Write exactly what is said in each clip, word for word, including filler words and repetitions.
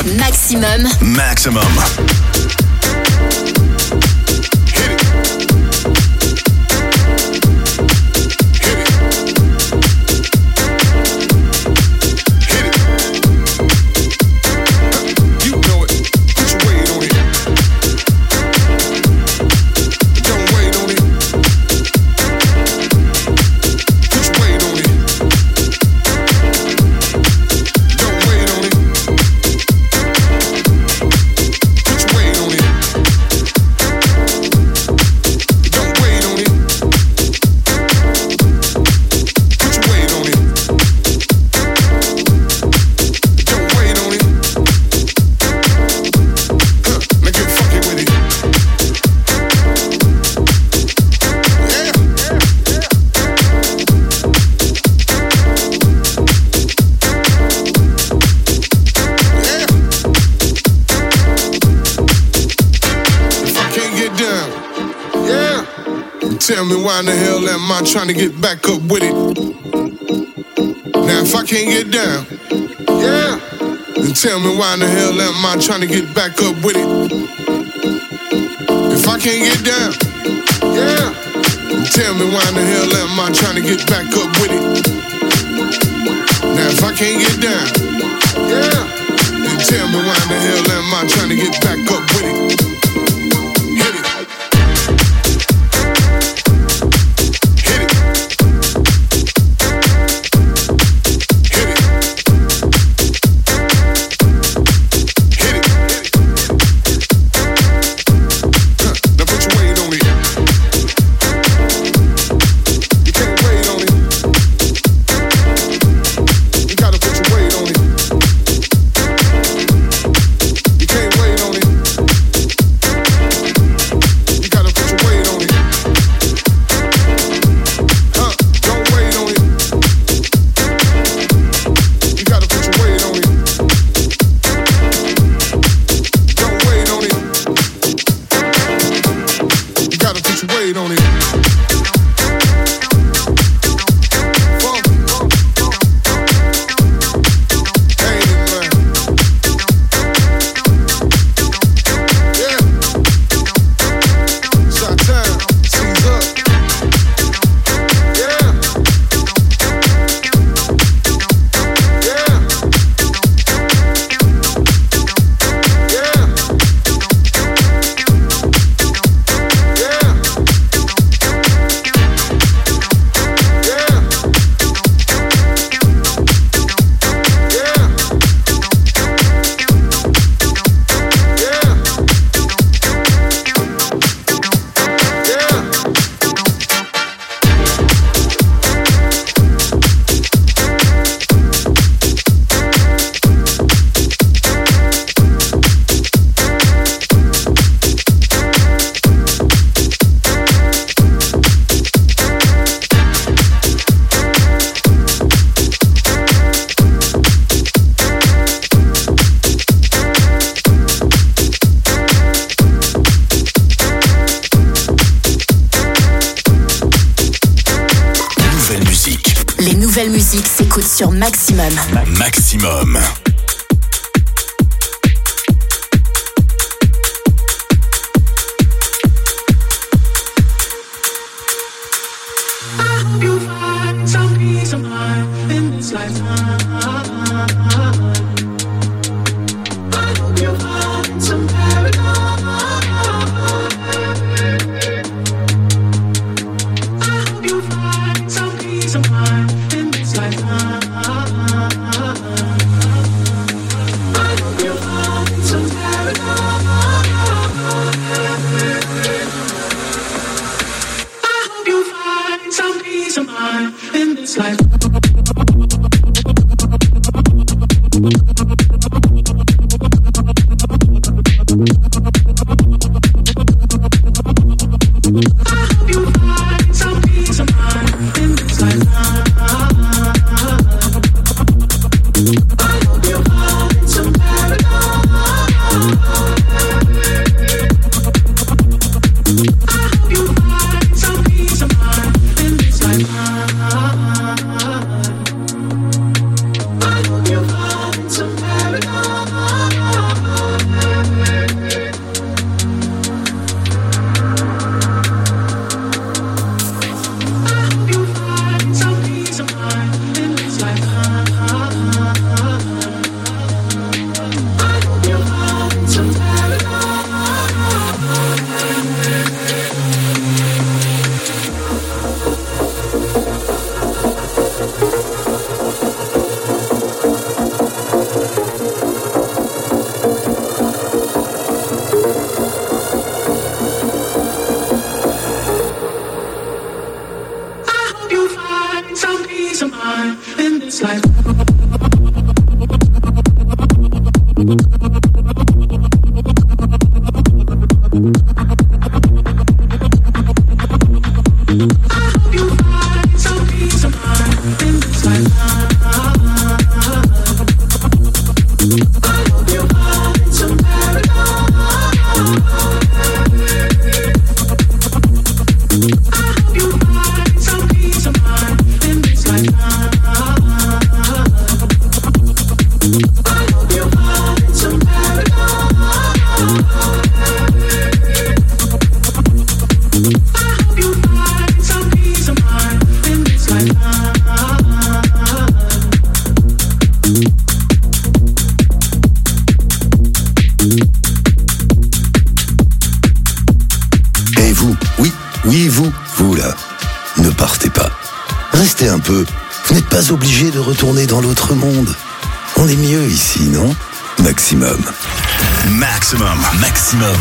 Maximum. Maximum. Tell me why in the hell am I trying to get back up with it? Now if I can't get down, yeah, then tell me why in the hell am I trying to get back up with it? If I can't get down, yeah, then tell me why in the hell am I trying to get back up with it? Now if I can't get down, yeah, then tell me why in the hell am I trying to get back up with it? Sur Maximum. Maximum. Some Restez un peu. Vous n'êtes pas obligé de retourner dans l'autre monde. On est mieux ici, non? Maximum. Maximum. Maximum.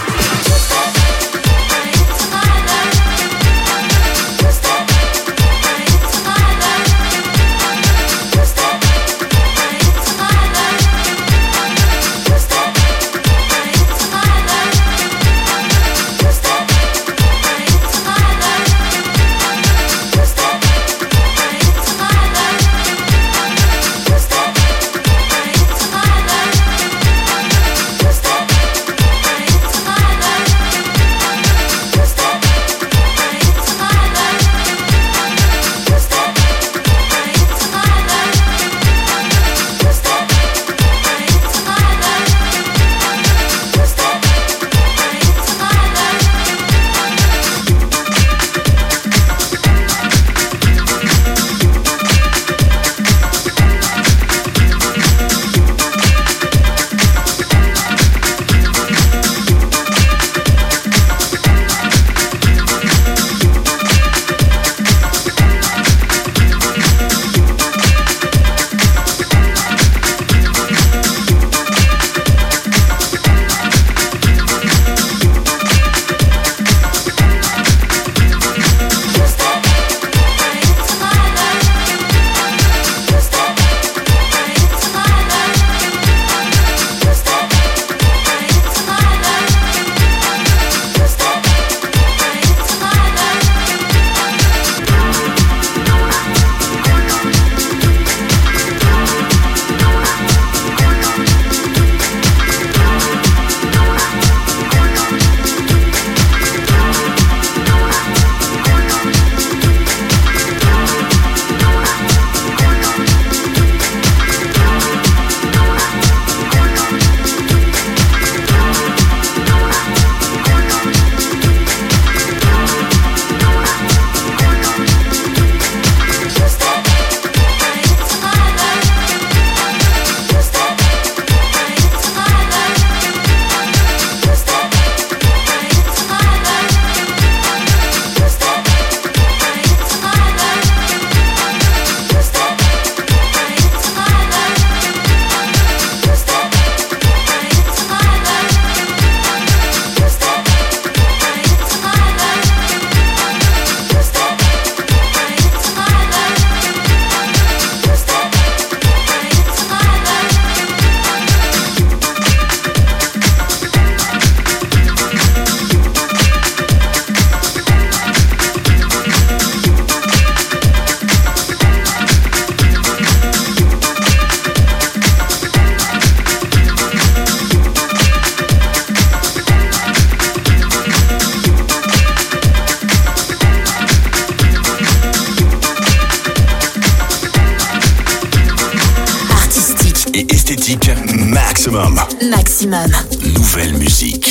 Maximum. Maximum. Nouvelle musique.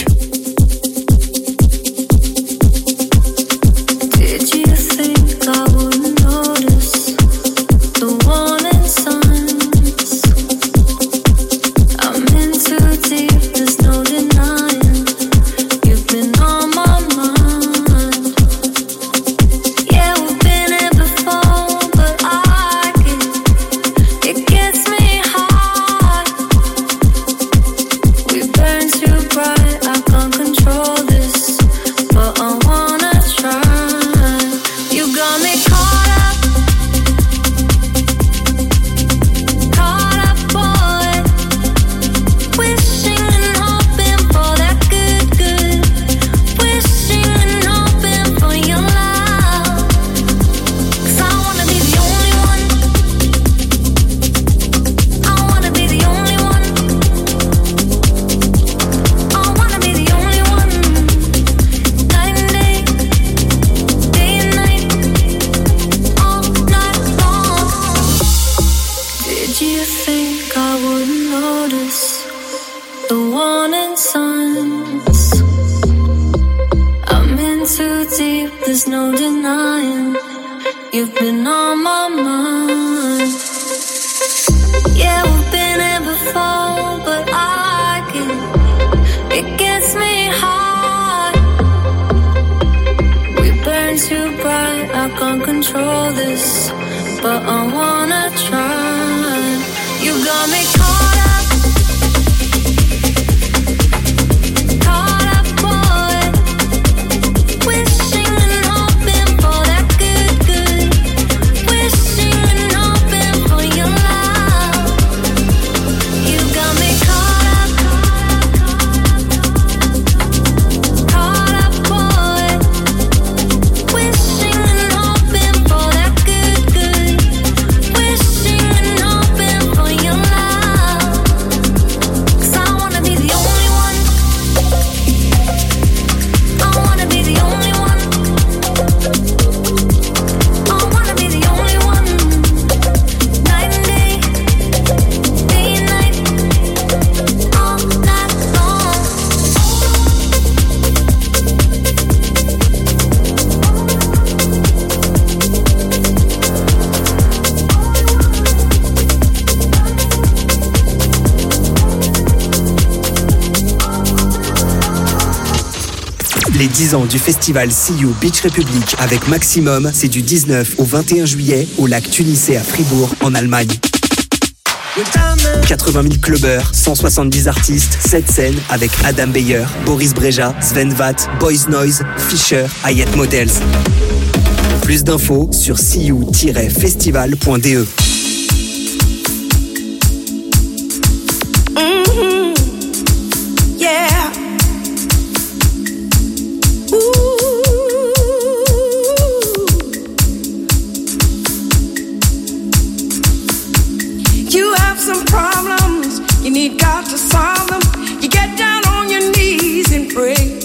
Did you think I would notice the warning signs? I'm in too deep, there's no denying. You've been on my mind. Yeah, we've been here before, but I get, it gets me high. We burn too bright, I I wouldn't notice the warning signs. I'm in too deep, there's no denying. You've been on my mind. Yeah, we've been here before, but I get, it gets me high. We burn too bright, I can't control this, but I wanna try. You got me caught up, caught up for it, wishing and hoping for that good, good, wishing and hoping for your love. You got me caught up, caught up for it, wishing and hoping for that good, good, wishing and hoping for your love. 'Cause I wanna be the only one, I wanna be the only one, I wanna be the only one, night and day, day and night, all night long. Les dix ans du festival See You Beach Republic avec Maximum, c'est du dix-neuf au vingt et un juillet au lac Tunisé à Fribourg, en Allemagne. quatre-vingt mille clubbers, cent soixante-dix artistes, sept scènes avec Adam Beyer, Boris Brejcha, Sven Vath, Boys Noise, Fisher, Hayat Models. Plus d'infos sur see you tiret festival point d e. Yeah. You have some problems, you need God to solve them. You get down on your knees and pray.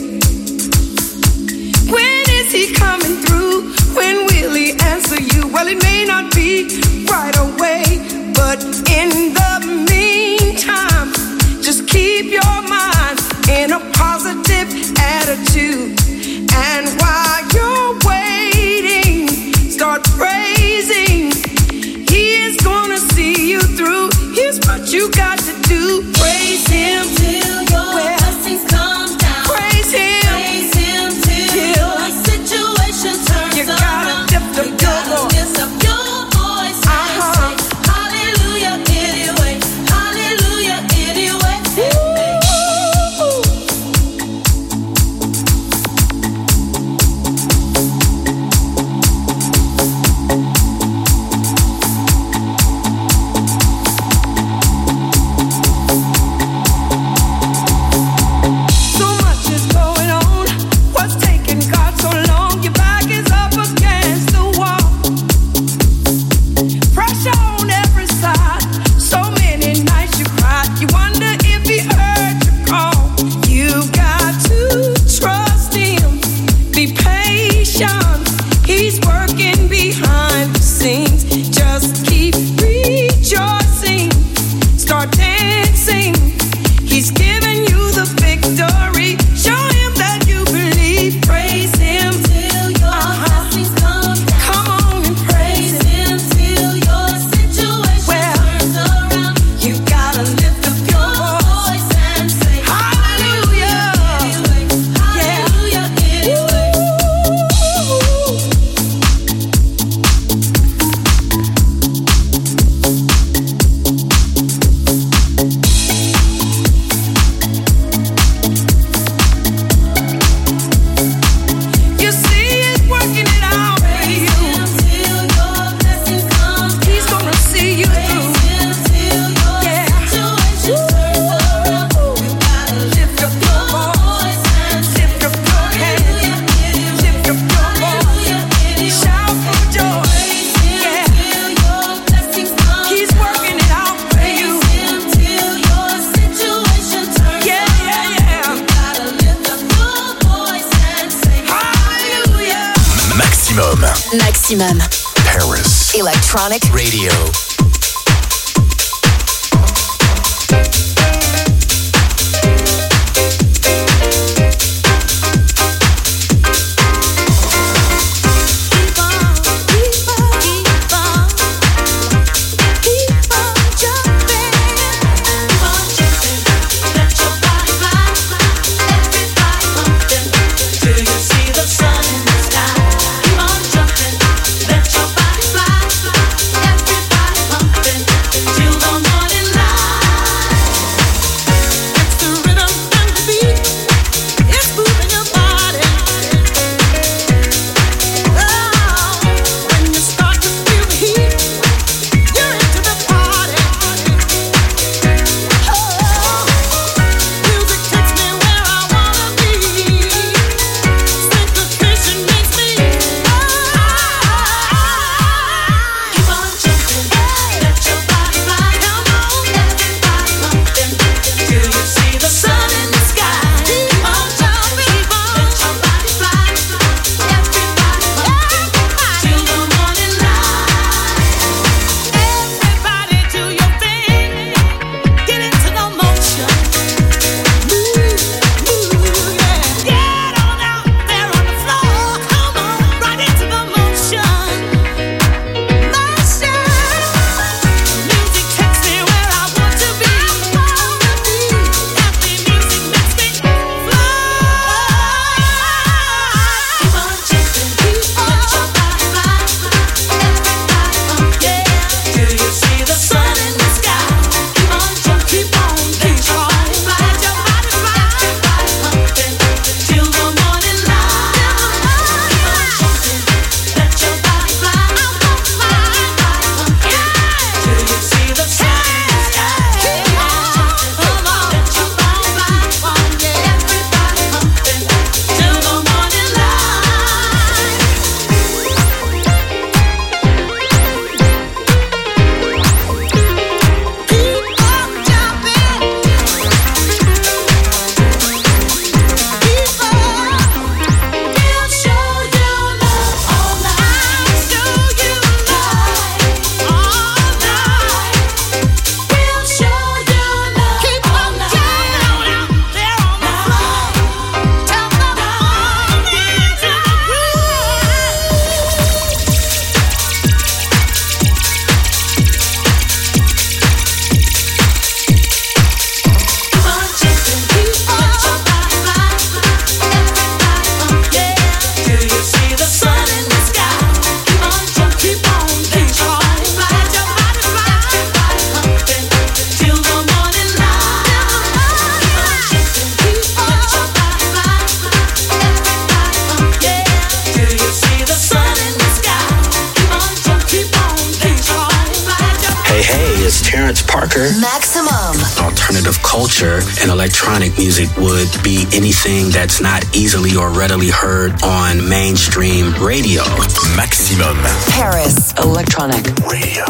When is He coming through? When will He answer you? Well, it may not be right away, but in the meantime, just keep your mind in a positive attitude. And while you're waiting, start praising. He is gonna see you through. Here's what you got to do. Praise Him till your well, blessings come down. Praise Him. Praise Him till, till your situation turns you gotta around. Lift up you gotta your lift up your voice uh-huh. and say hallelujah anyway. Hallelujah anyway. Hey, hey. So much is going on. What's taking God so long? Your back is up against the wall. Pressure on every side. So many nights you cried. You wonder if He heard your call. You got to trust Him. Be patient. He's working behind the scenes. Just keep rejoicing. Start dancing. He's giving you the victory. Show Him that you believe. Praise Him till your uh-huh. blessings come down. Come on and praise Him till your situation well, turns around. You gotta lift up your voice and say hallelujah. Anyway, hallelujah anyway. You see He's working it out for you. He's gonna see you through. Yeah. Lift up your voice and lift up your hand. Lift up your voice. Shout for joy. Yeah. He's working it out for you. Yeah, yeah, yeah. Hallelujah. Maximum Maximum Paris Electronic Radio. Parker. Maximum. Alternative culture and electronic music would be anything that's not easily or readily heard on mainstream radio. Maximum. Paris Electronic Radio.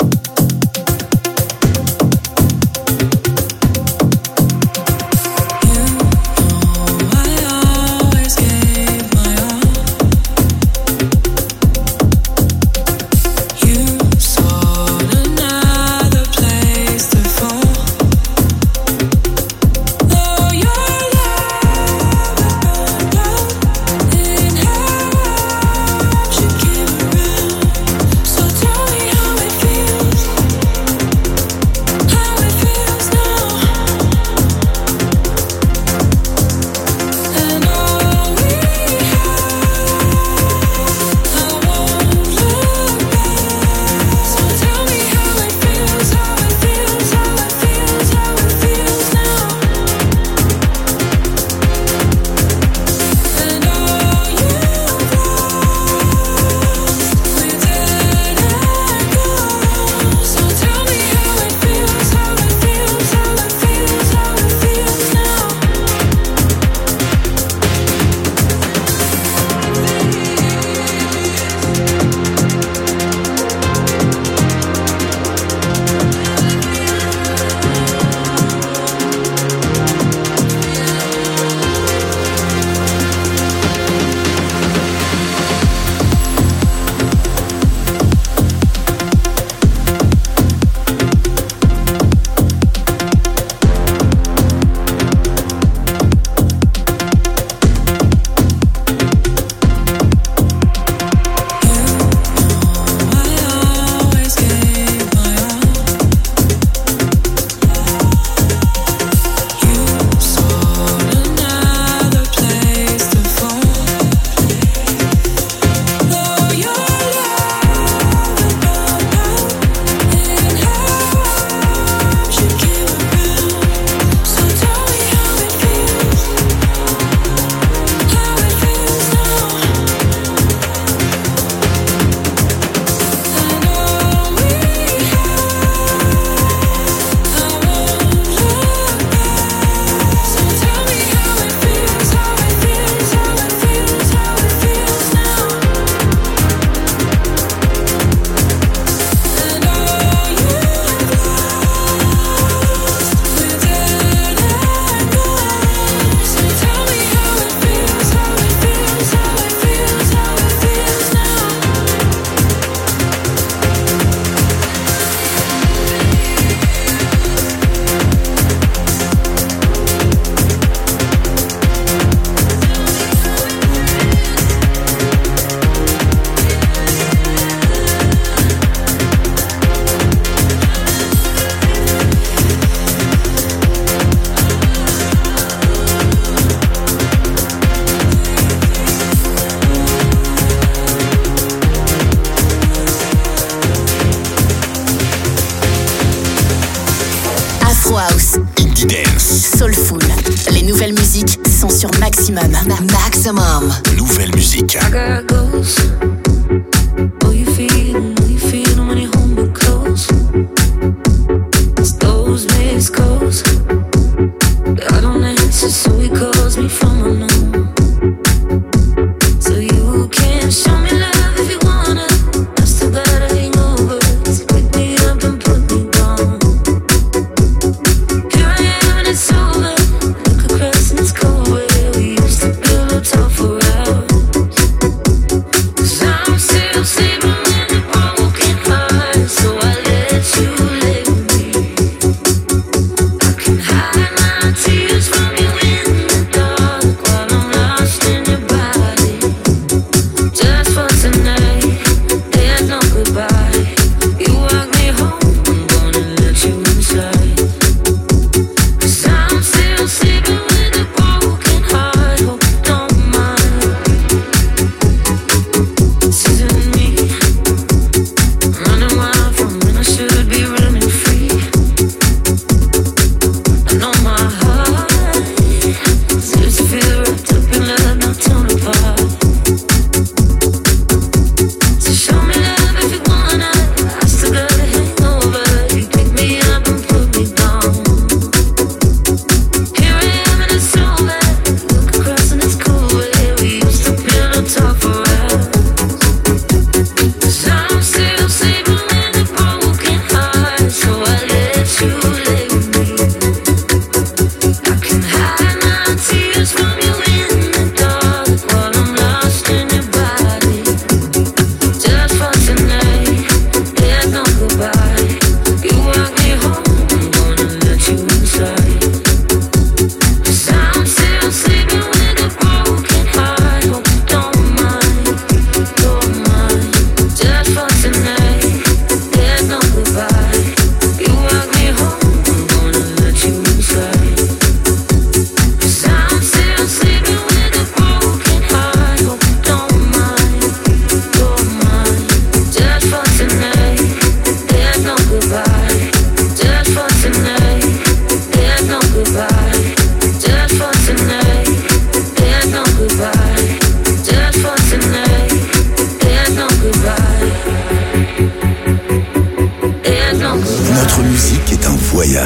Soulful. Les nouvelles musiques sont sur Maximum. Maximum. Nouvelle musique. I got ghosts. Oh, you feel, oh, you feel when you hold me close. It's those missed calls. I don't answer, so he calls me from unknown. So you can show me love if you wanna. That's too bad I ain't over. So pick me up and put me down. Here I am and it's over. Look across and it's cold where we used to build up talk for hours. 'Cause I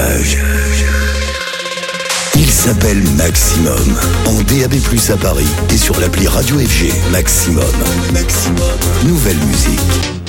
voyage. Il s'appelle Maximum, en D A B plus, à Paris et sur l'appli Radio F G. Maximum, Maximum, nouvelle musique.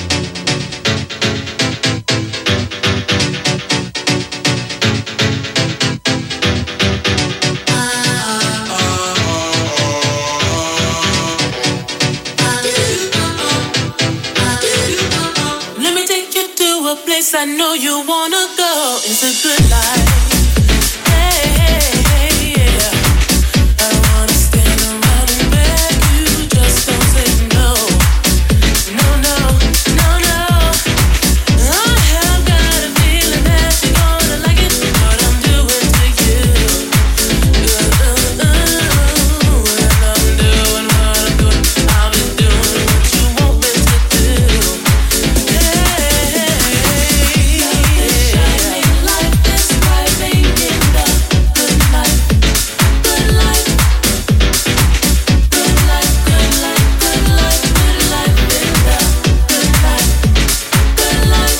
I know you wanna go. It's a good life. Hey, hey, hey, yeah. I don't wanna stand around and beg you. Just don't say no. No, no, no, no. I have got a feeling that you're gonna like it. What I'm doing to you. Uh, uh, uh. When I'm doing what I'm doing, I'll be doing what you want me to do. Hey. Shining light is driving in the good life, good life, good life, good life, good life, good life in the good life, good life.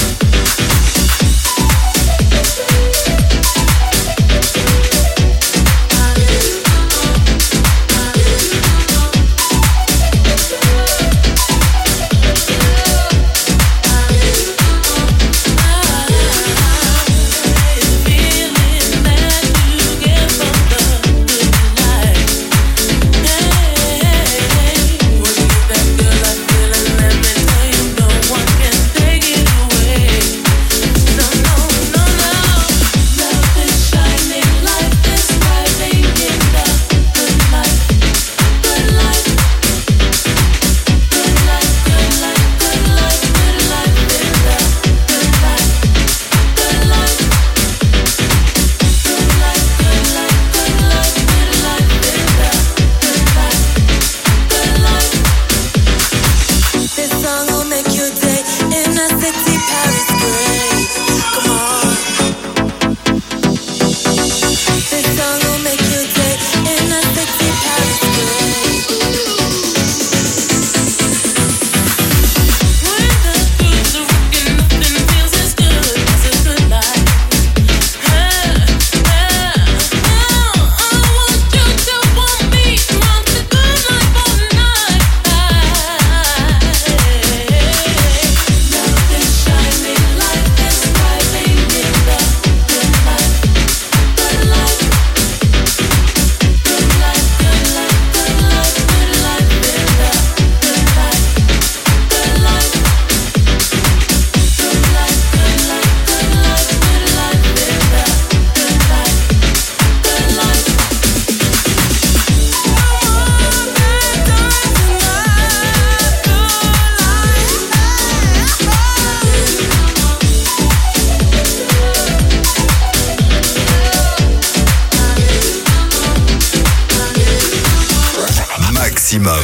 Maximum.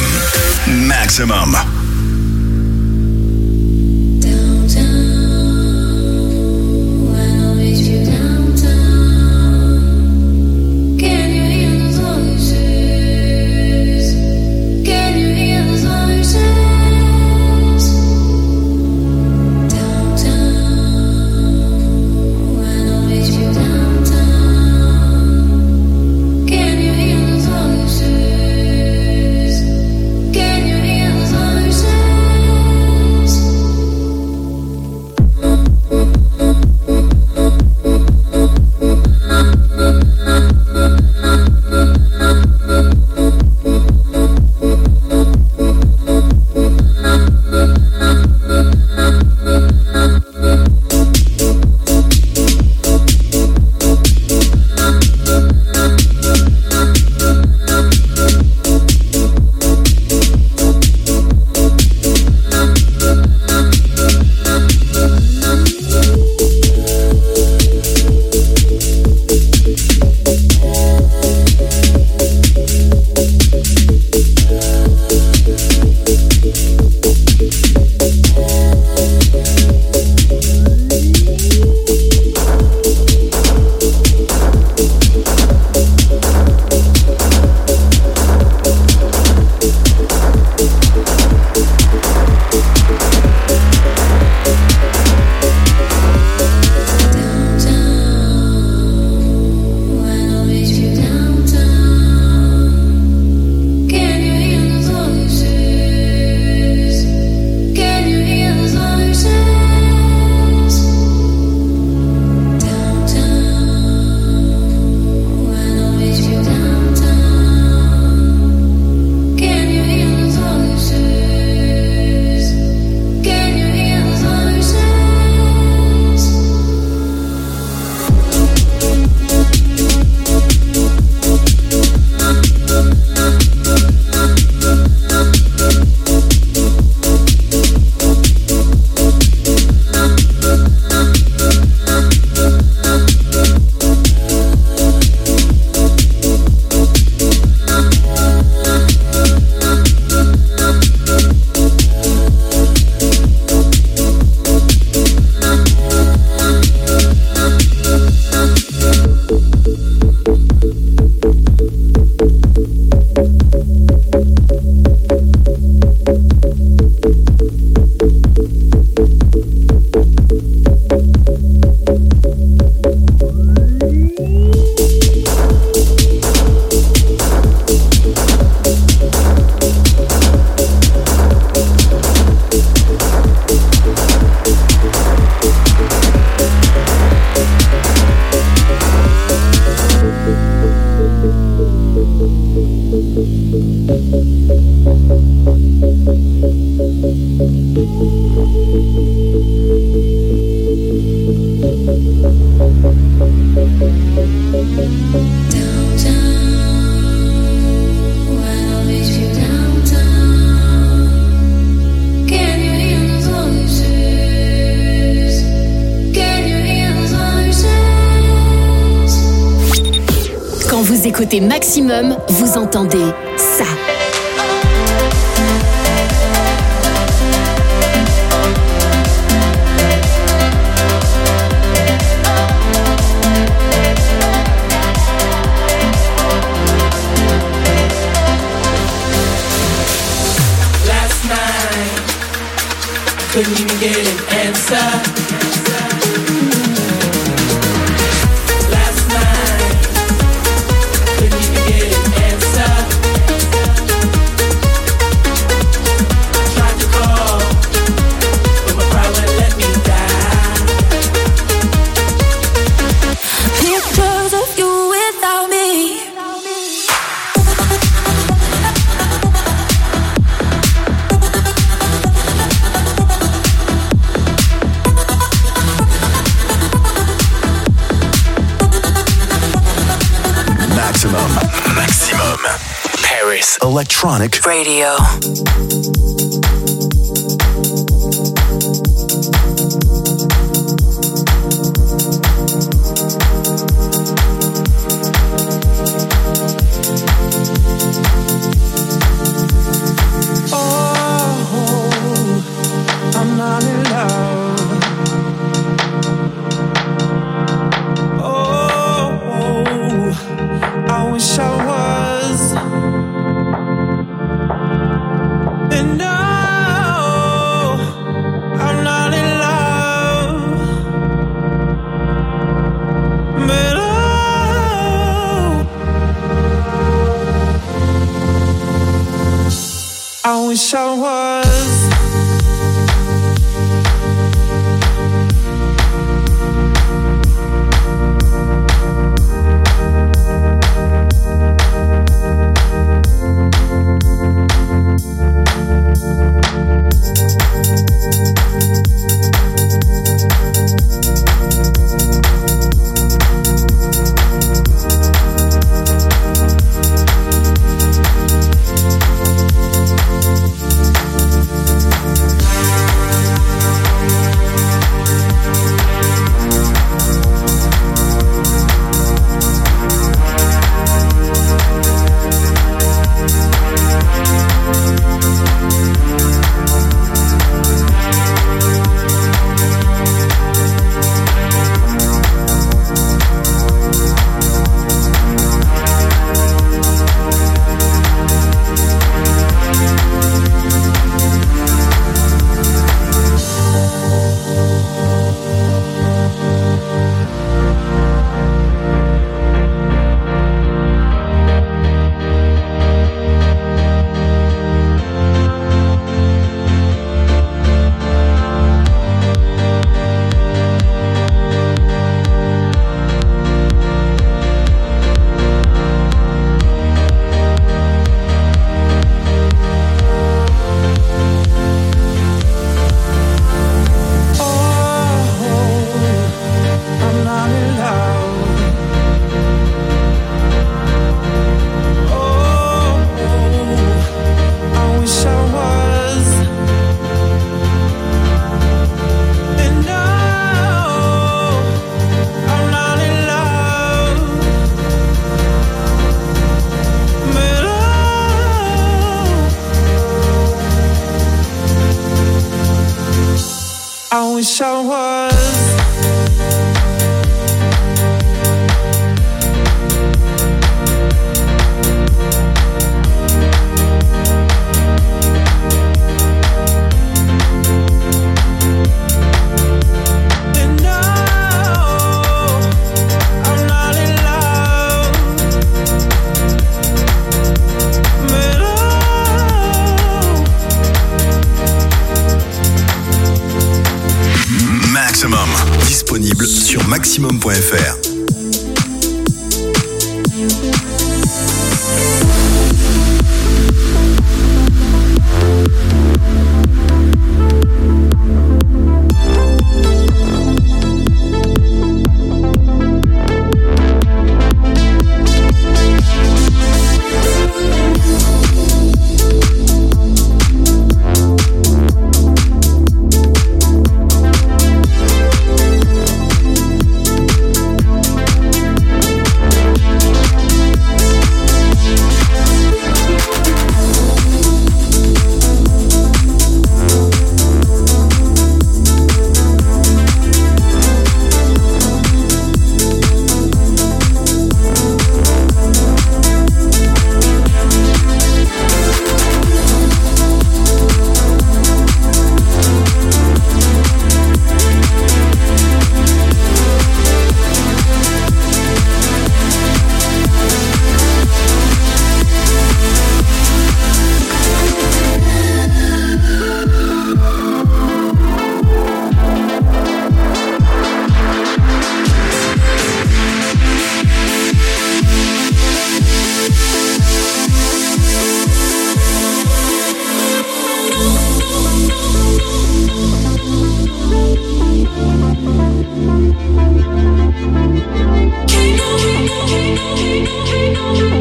Maximum. Can you hear those voices? Vous écoutez Maximum, vous entendez ça. Couldn't even get an answer. Last night, couldn't even get an answer. I tried to call, but my pride wouldn't let me die. Pictures of you without me. Maximum. Paris Electronic Radio. wish I was. Wish I was. Disponible sur maximum point f r.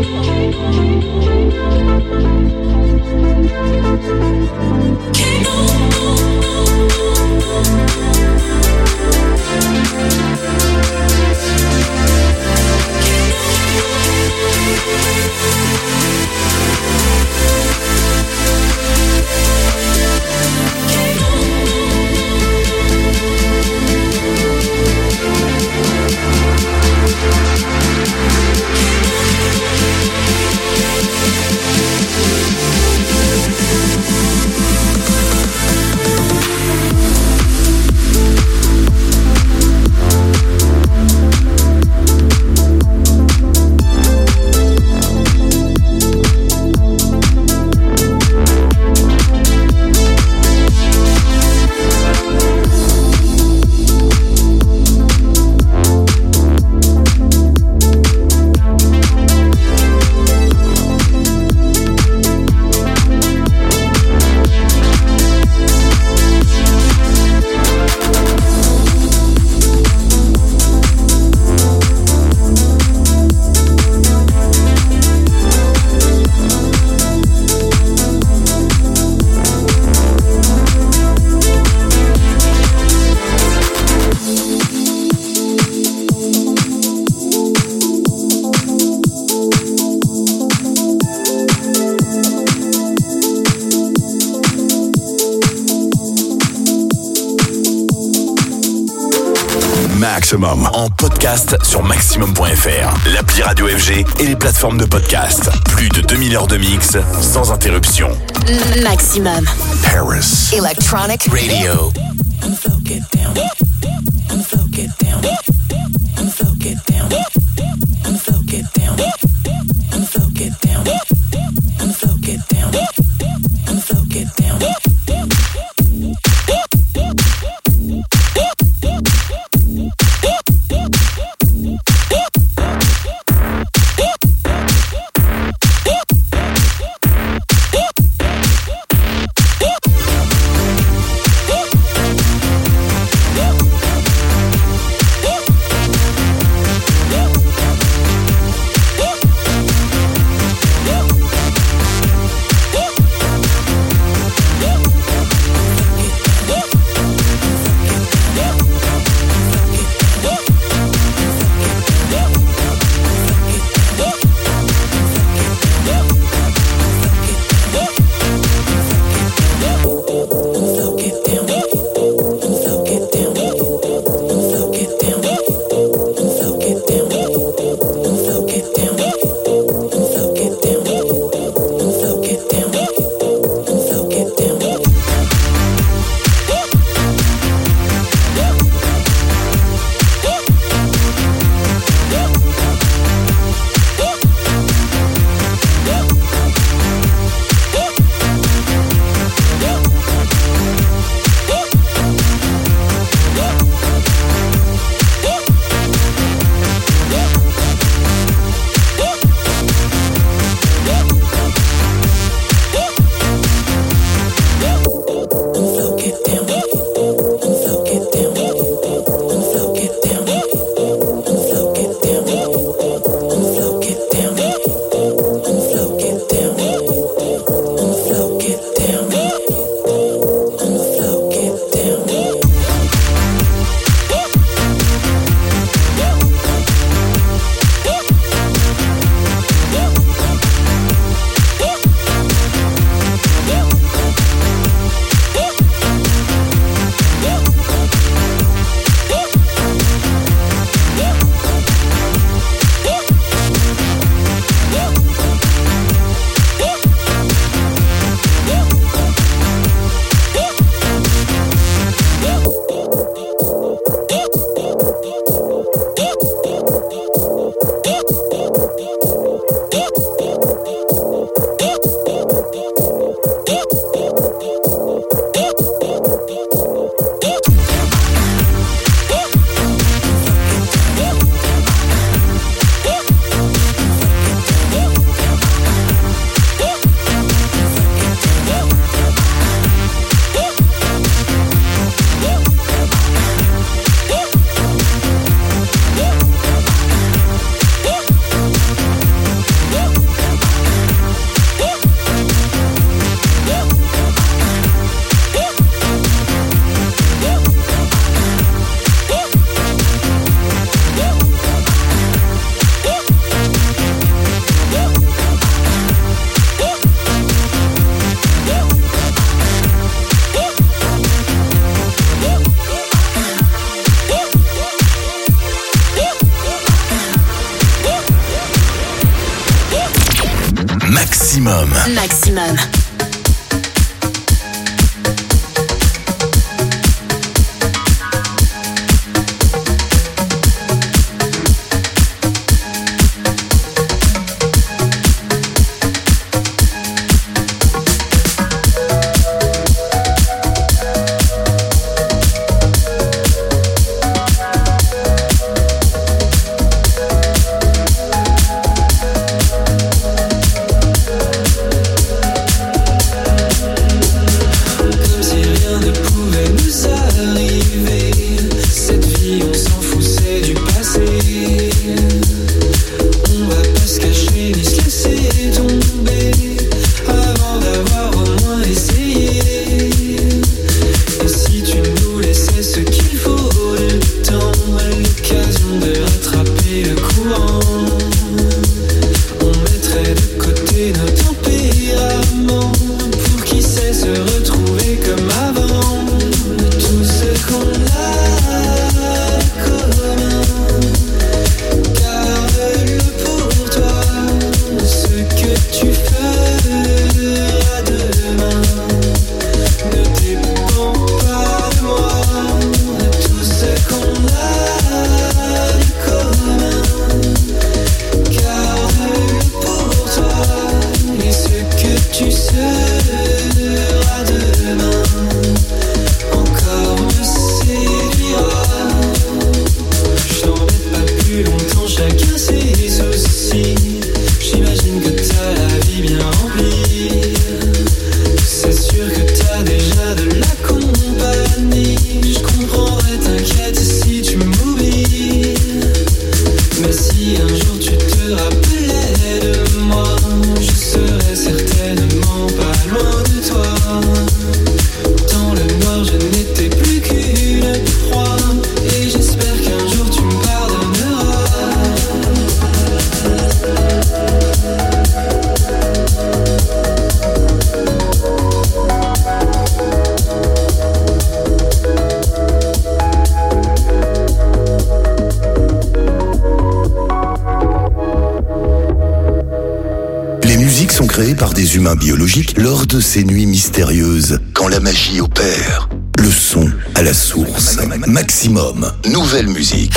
Maximum en podcast sur maximum point f r, l'appli Radio F G et les plateformes de podcast. Plus de deux mille heures de mix sans interruption. Maximum. Paris. Electronic Radio. Maximum. Maximum. Par des humains biologiques lors de ces nuits mystérieuses, quand la magie opère, le son à la source. Maximum, nouvelle musique.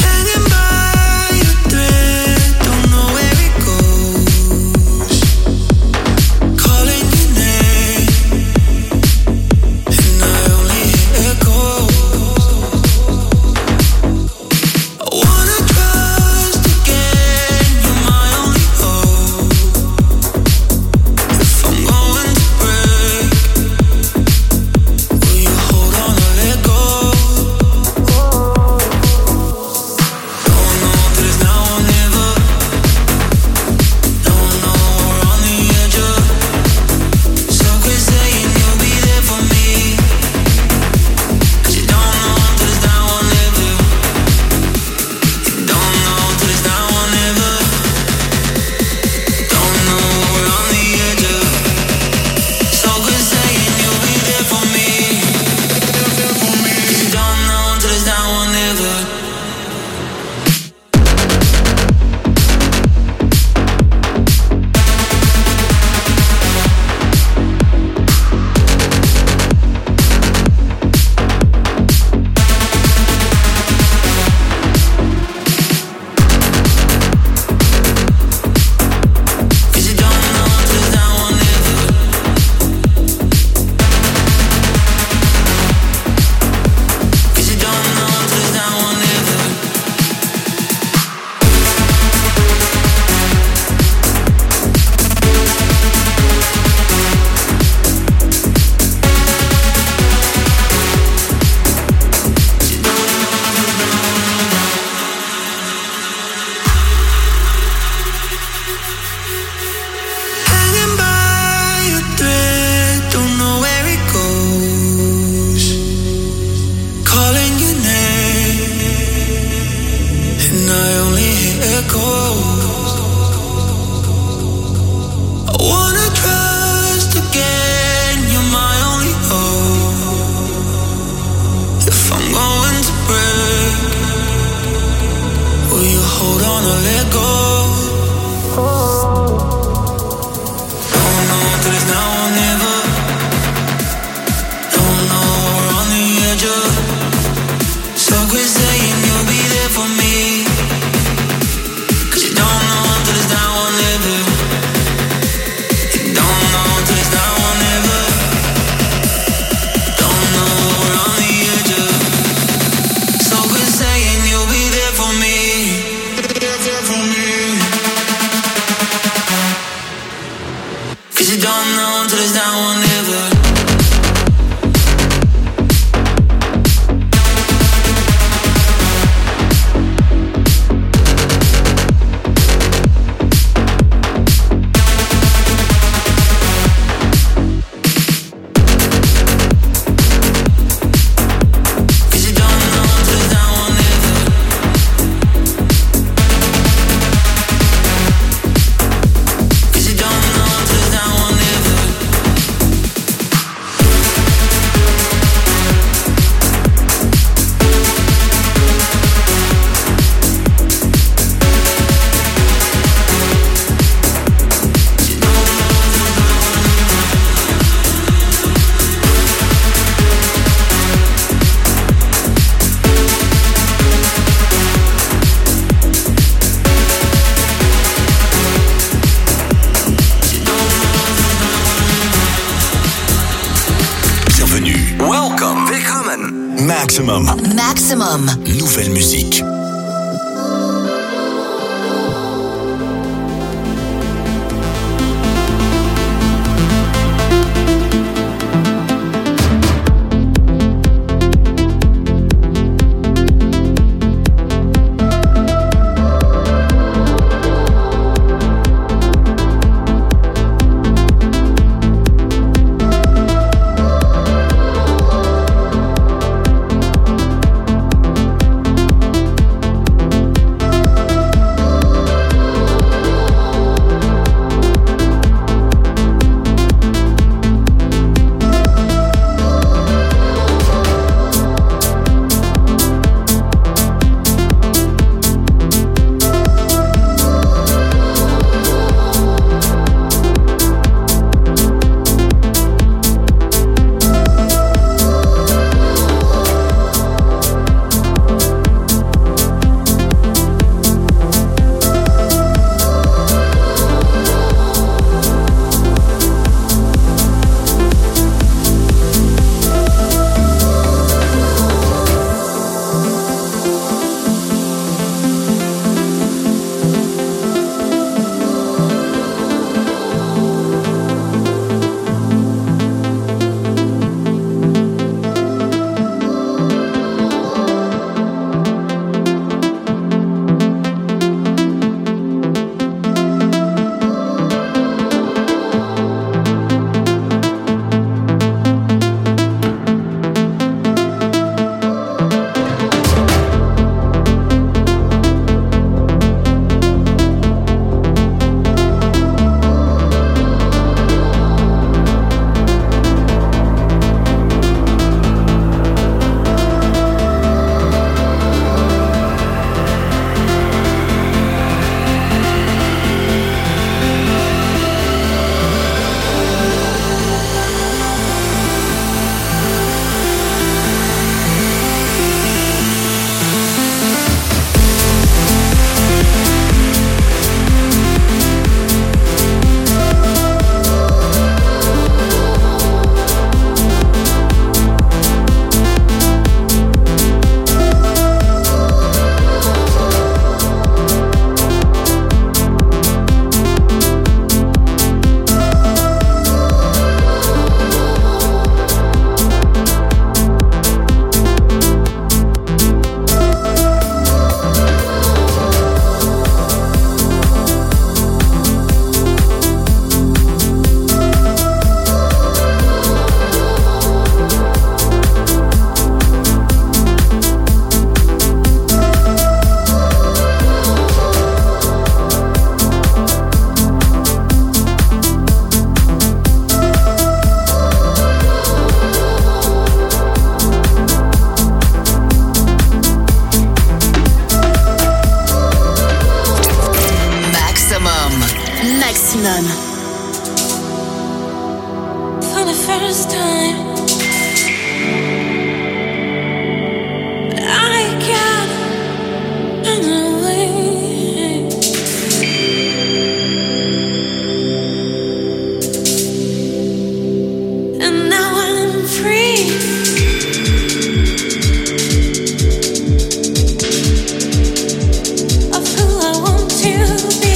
Don't Maximum. Maximum. Nouvelle musique. Maximum. For the first time, I got away. And now I'm free. Of who I want to be.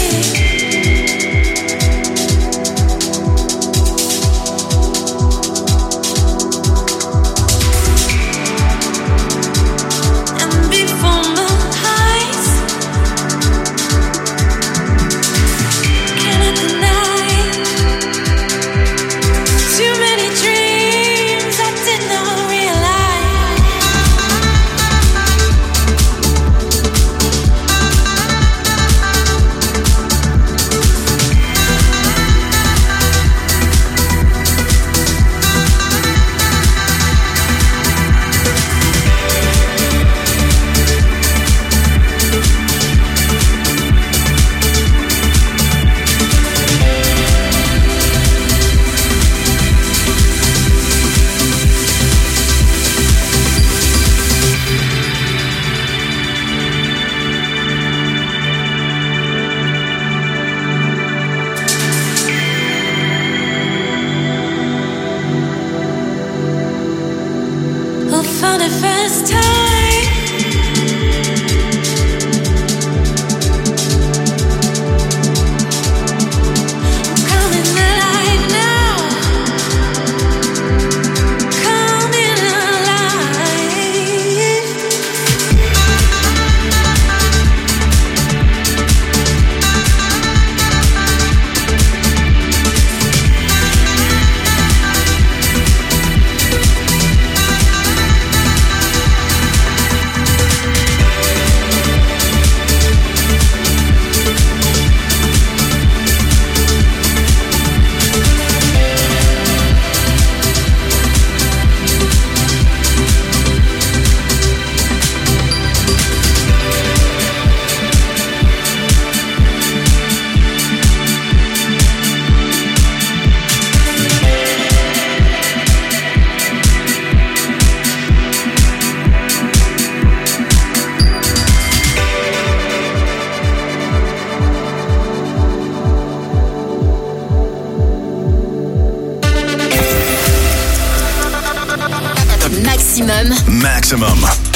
this time. I'm coming alive now. Coming alive. Maximum. Maximum.